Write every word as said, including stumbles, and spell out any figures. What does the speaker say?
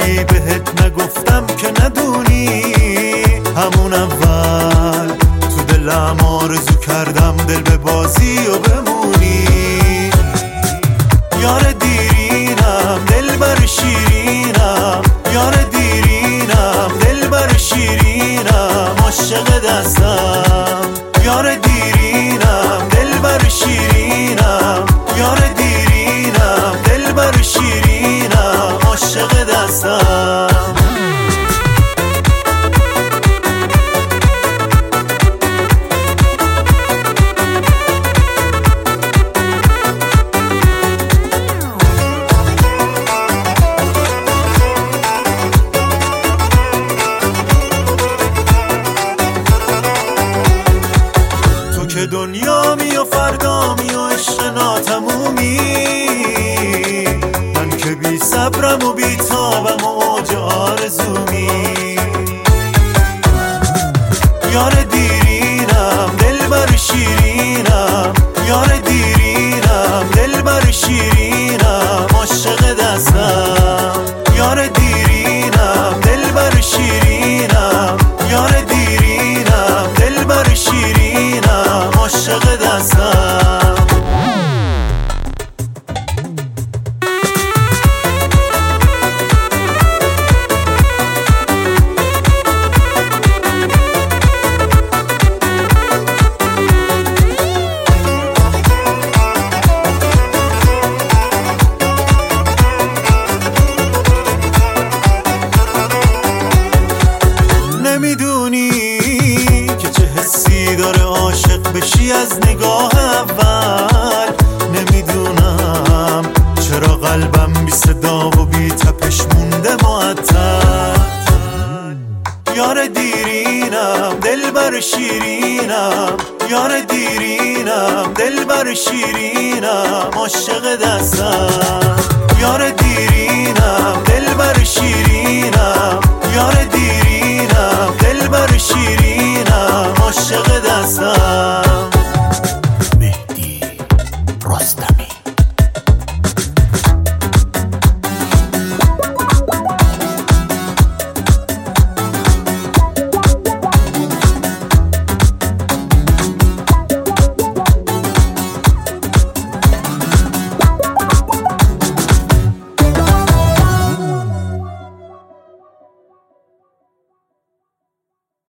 چیزی بهت نگفتم که ندونی، همون اول تو دلم آرزو کردم دل به بازی و بمونی. یار دیرینم دل بر شیرینم، یار دیرینم دل بر شیرینم، عاشق دستم. یار دیرینم دل بر شیرینم، یار دیرینم دل بر شیرینم، عاشق دستم. که دنیا می و فردا می و عشق ناتمومی، من که بی صبرم و بی تابم و اوج آرزومی. یار دیرینم دل بر شیرینم، یار دیرینم دل بر شیرینم، عاشق دستم. یار دیرینم دل بر شیرینم، یار دیرینم دل بر شیرینم، عاشق دستم. نمیدونی که چه حسی داره عاشق بشی از نگاه اول، نمیدونم چرا قلبم بی صدا و بی تپش مونده معطل. یار دیرینم دل بر شیرینم، یار دیرینم دل بر شیرینم، عاشق دستم. یار دیرینم دل بر شیرینم، یار دیرینم دل بر شیرینم،